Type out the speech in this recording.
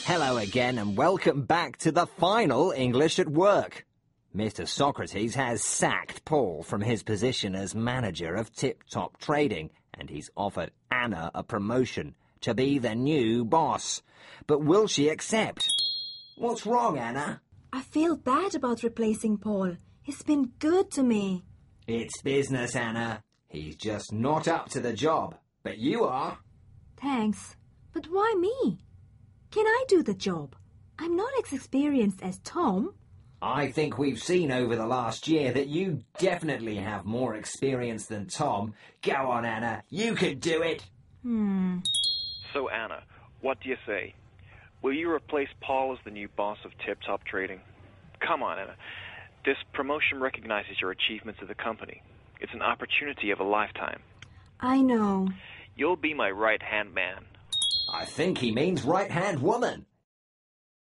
Hello again and welcome back to the final English at Work. Mr. Socrates has sacked Paul from his position as manager of Tip Top Trading and he's offered Anna a promotion to be the new boss. But will she accept? What's wrong, Anna? I feel bad about replacing Paul. He's been good to me. It's business, Anna. He's just not up to the job. But you are. Thanks. But why me? Can I do the job? I'm not as experienced as Tom. I think we've seen over the last year that you definitely have more experience than Tom. Go on, Anna. You can do it. So, Anna, what do you say? Will you replace Paul as the new boss of Tip Top Trading? Come on, Anna. This promotion recognizes your achievements at the company. It's an opportunity of a lifetime. I know. You'll be my right-hand man. I think he means right-hand woman.